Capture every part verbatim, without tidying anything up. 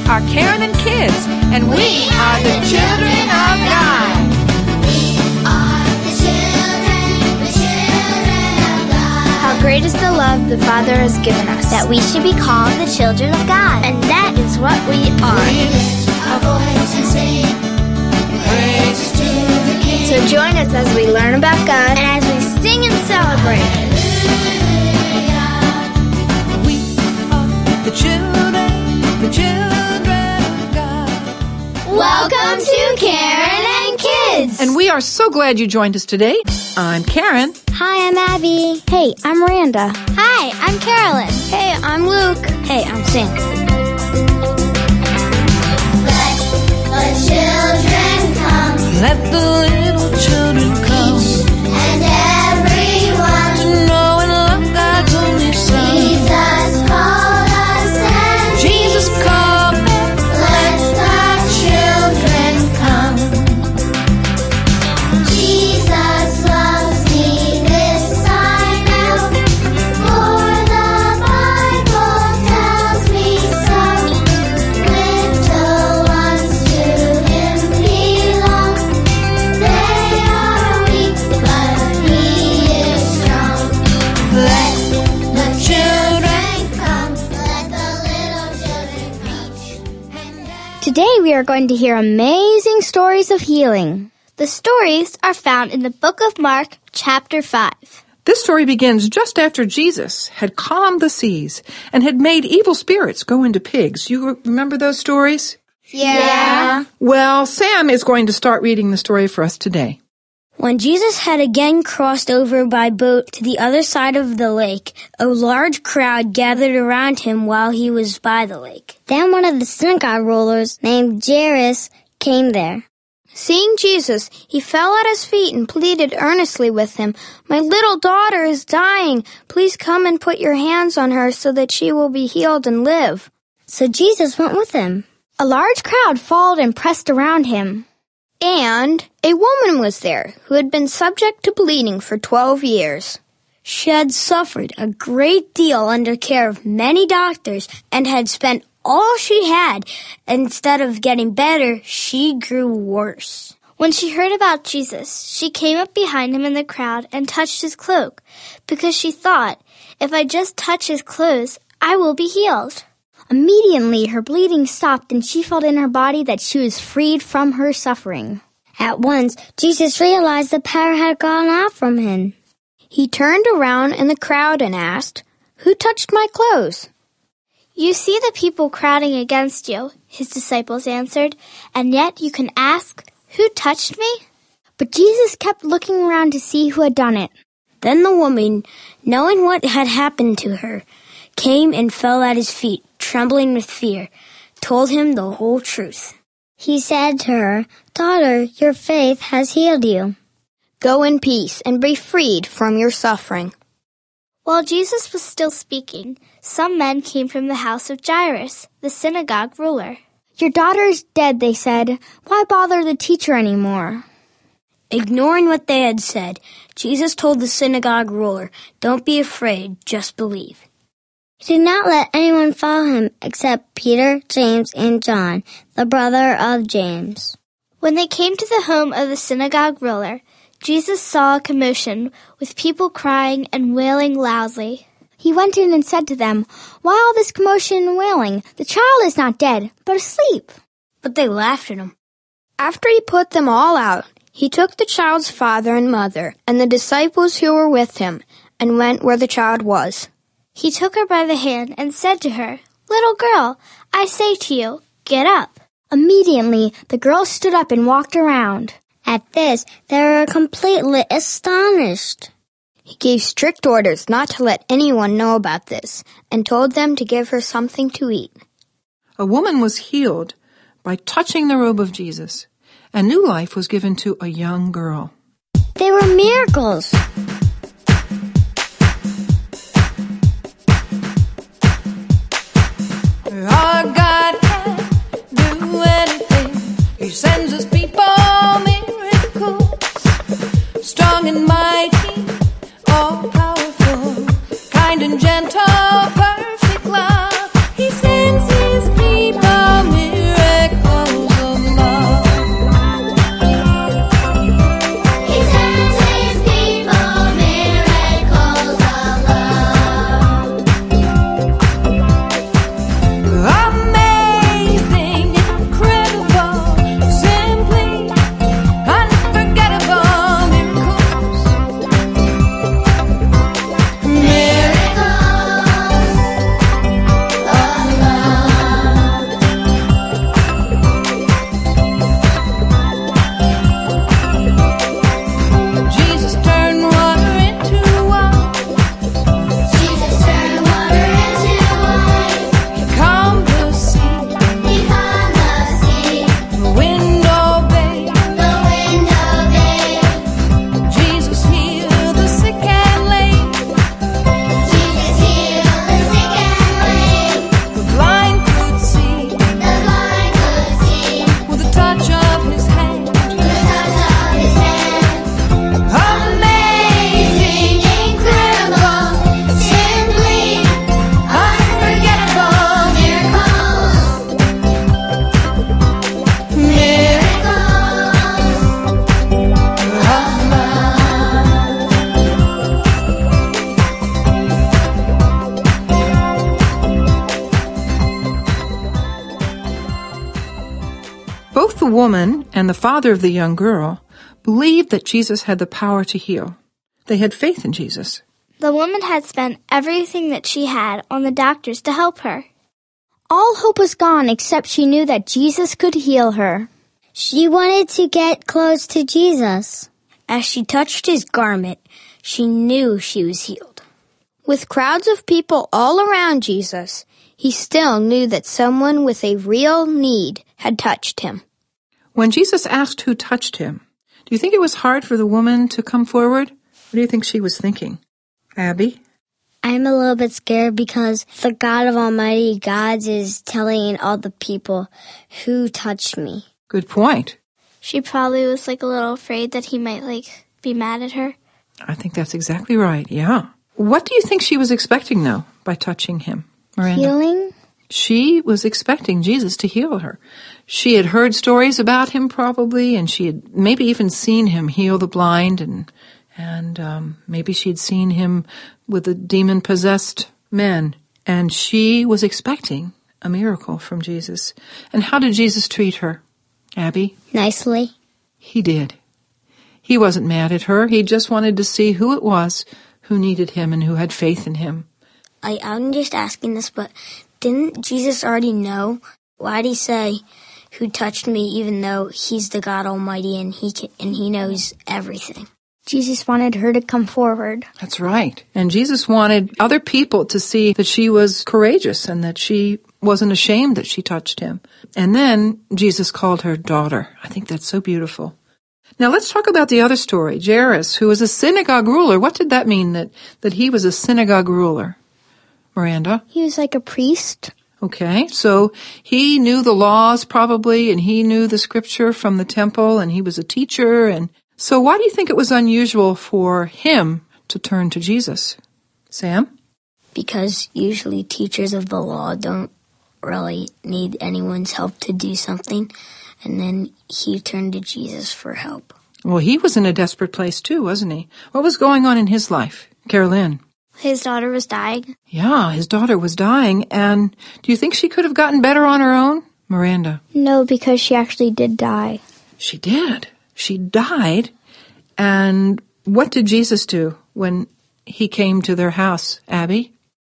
are Karen and Kids, and we are the children of God. We are the children, the children of God. How great is the love the Father has given us, that we should be called the children of God. and that is what we are. We lift our voice and sing praises to the King. So join us as we learn about God and as we sing and celebrate. We are the children, the children of God. Welcome to Karen and Kids. And we are so glad you joined us today. I'm Karen. Hi, I'm Abby. Hey, I'm Miranda. Hi, I'm Carolyn. Hey, I'm Luke. Hey, I'm Sam. Let the children come, Let the little children come and everyone. to know and love God's only Son. Jesus called us and Jesus come. let the children come. Jesus loves me, this I know, for the Bible tells me so. Little ones to Him belong. They are weak, but He is strong. Let the children. Come, let the little children come. Today we are going to hear amazing stories of healing. The stories are found in the book of Mark, chapter five. This story begins just after Jesus had calmed the seas and had made evil spirits go into pigs. You remember those stories? Yeah. Well, Sam is going to start reading the story for us today. When Jesus had again crossed over by boat to the other side of the lake, a large crowd gathered around him while he was by the lake. Then one of the synagogue rulers, named Jairus, came there. Seeing Jesus, he fell at his feet and pleaded earnestly with him, "My little daughter is dying. Please come and put your hands on her so that she will be healed and live." So Jesus went with him. A large crowd followed and pressed around him. And a woman was there who had been subject to bleeding for twelve years. She had suffered a great deal under care of many doctors and had spent all she had. Instead of getting better, she grew worse. When she heard about Jesus, she came up behind him in the crowd and touched his cloak, because she thought, "If I just touch his clothes, I will be healed." Immediately, her bleeding stopped and she felt in her body that she was freed from her suffering. At once, Jesus realized the power had gone out from him. He turned around in the crowd and asked, "Who touched my clothes?" "You see the people crowding against you," his disciples answered, "and yet you can ask, 'Who touched me?'" But Jesus kept looking around to see who had done it. Then the woman, knowing what had happened to her, came and fell at his feet, trembling with fear, told him the whole truth. He said to her, "Daughter, your faith has healed you. Go in peace and be freed from your suffering." While Jesus was still speaking, some men came from the house of Jairus, the synagogue ruler. "Your daughter is dead," they said. "Why bother the teacher anymore?" Ignoring what they had said, Jesus told the synagogue ruler, "Don't be afraid, just believe." He did not let anyone follow him except Peter, James, and John, the brother of James. When they came to the home of the synagogue ruler, Jesus saw a commotion with people crying and wailing loudly. He went in and said to them, "Why all this commotion and wailing? The child is not dead, but asleep." But they laughed at him. After he put them all out, he took the child's father and mother and the disciples who were with him and went where the child was. He took her by the hand and said to her, "Little girl, I say to you, get up." Immediately, the girl stood up and walked around. At this, they were completely astonished. He gave strict orders not to let anyone know about this and told them to give her something to eat. A woman was healed by touching the robe of Jesus, and new life was given to a young girl. They were miracles. Our God can do anything. He sends us people miracles, strong and mighty, all powerful, kind and gentle, perfect love. He sends his people miracles. Both the woman and the father of the young girl believed that Jesus had the power to heal. They had faith in Jesus. The woman had spent everything that she had on the doctors to help her. All hope was gone except she knew that Jesus could heal her. She wanted to get close to Jesus. As she touched his garment, she knew she was healed. With crowds of people all around Jesus, he still knew that someone with a real need had touched him. When Jesus asked who touched him, do you think it was hard for the woman to come forward? What do you think she was thinking? Abby? I'm a little bit scared because the God of Almighty Gods is telling all the people who touched me. Good point. She probably was like a little afraid that he might like be mad at her. I think that's exactly right, yeah. What do you think she was expecting, though, by touching him, Miranda? Healing? She was expecting Jesus to heal her. She had heard stories about him probably, and she had maybe even seen him heal the blind, and and um, maybe she'd seen him with the demon-possessed men. And she was expecting a miracle from Jesus. And how did Jesus treat her, Abby? Nicely. He did. He wasn't mad at her. He just wanted to see who it was who needed him and who had faith in him. I, I'm just asking this, but didn't Jesus already know? Why'd he say, who touched me, even though he's the God Almighty and he can, and he knows everything? Jesus wanted her to come forward. That's right. And Jesus wanted other people to see that she was courageous and that she wasn't ashamed that she touched him. And then Jesus called her daughter. I think that's so beautiful. Now let's talk about the other story, Jairus, who was a synagogue ruler. What did that mean, that, that he was a synagogue ruler? Miranda? He was like a priest. Okay, so he knew the laws probably, and he knew the scripture from the temple, and he was a teacher. And so why do you think it was unusual for him to turn to Jesus? Sam? Because usually teachers of the law don't really need anyone's help to do something, and then he turned to Jesus for help. Well, he was in a desperate place too, wasn't he? What was going on in his life, Carolyn? His daughter was dying. Yeah, his daughter was dying, and do you think she could have gotten better on her own? Miranda? No, because she actually did die. She did. She died, and what did Jesus do when he came to their house, Abby?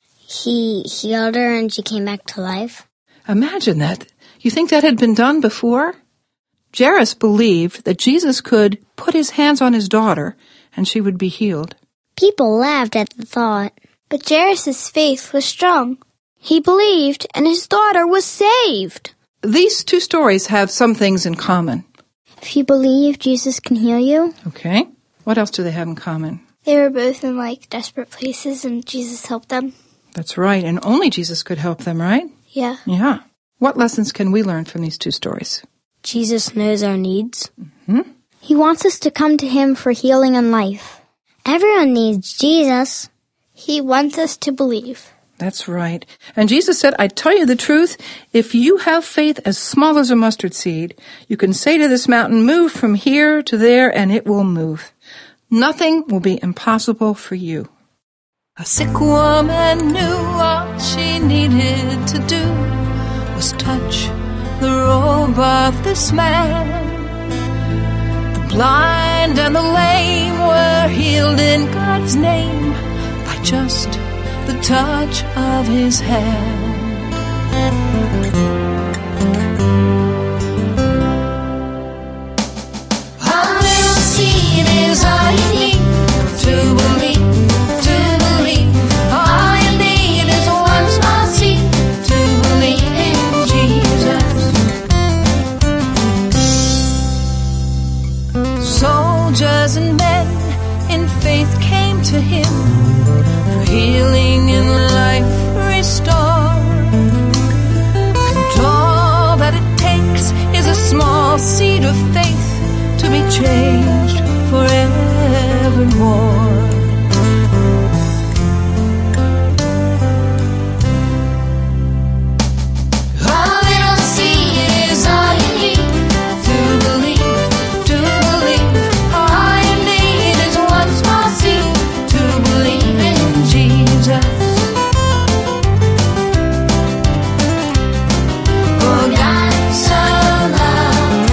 He healed her and she came back to life. Imagine that. You think that had been done before? Jairus believed that Jesus could put his hands on his daughter and she would be healed. People laughed at the thought. But Jairus' faith was strong. He believed, and his daughter was saved. These two stories have some things in common. If you believe, Jesus can heal you. Okay. What else do they have in common? They were both in, like, desperate places, and Jesus helped them. That's right, and only Jesus could help them, right? Yeah. Yeah. What lessons can we learn from these two stories? Jesus knows our needs. Mm-hmm. He wants us to come to him for healing and life. Everyone needs Jesus. He wants us to believe. That's right. And Jesus said, I tell you the truth, if you have faith as small as a mustard seed, you can say to this mountain, move from here to there, and it will move. Nothing will be impossible for you. A sick woman knew all she needed to do was touch the robe of this man. The blind and the lame were healed in God's name by just the touch of his hand. A little seed is all you need to believe, to believe. All you need is one small seed to believe in Jesus. Soldiers and men in faith came to him for healing and life restored. And all that it takes is a small seed of faith to be changed forevermore. A little seed is all you need to believe, to believe. All you need is one small seed to believe in Jesus. For God so loved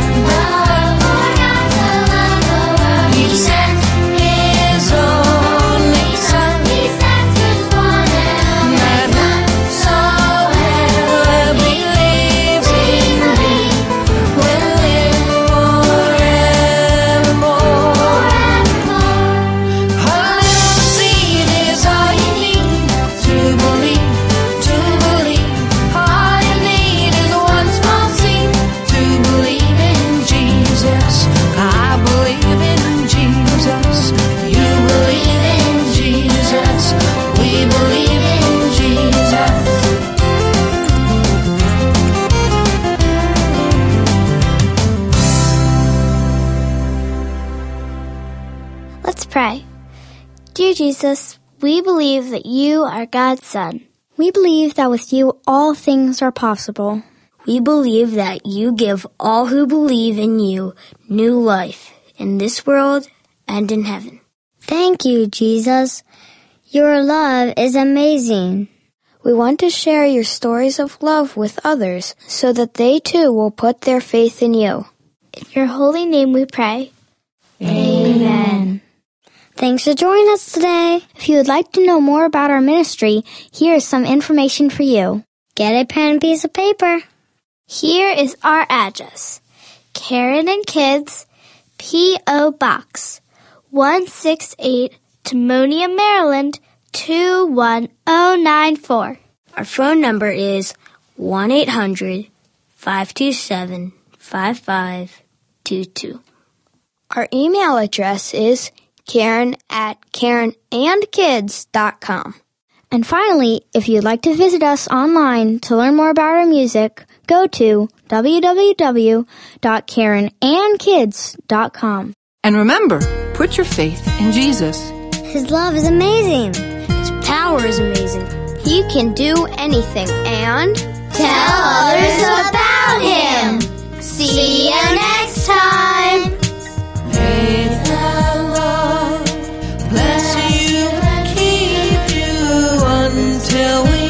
pray. Dear Jesus, we believe that you are God's Son. We believe that with you all things are possible. We believe that you give all who believe in you new life in this world and in heaven. Thank you, Jesus. Your love is amazing. We want to share your stories of love with others so that they too will put their faith in you. In your holy name we pray. Amen. Thanks for joining us today. If you would like to know more about our ministry, here is some information for you. Get a pen and piece of paper. Here is our address. Karen and Kids, P O. Box, one sixty-eight, Timonium, Maryland, two one zero nine four. Our phone number is one eight hundred, five two seven, five five two two. Our email address is Karen at Karen and Kids dot com. And finally, if you'd like to visit us online to learn more about our music, go to w w w dot karen and kids dot com. And remember, put your faith in Jesus. His love is amazing. His power is amazing. He can do anything and Tell others about him. See you next time. May the Lord bless you and keep you until we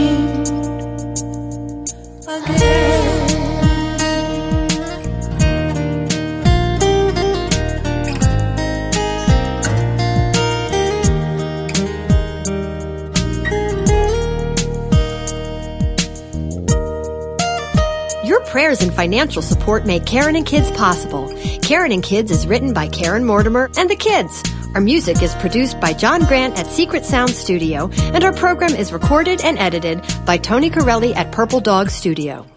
meet again. Your prayers and financial support make Karen and Kids possible. Karen and Kids is written by Karen Mortimer and the kids. Our music is produced by John Grant at Secret Sound Studio, and our program is recorded and edited by Tony Corelli at Purple Dog Studio.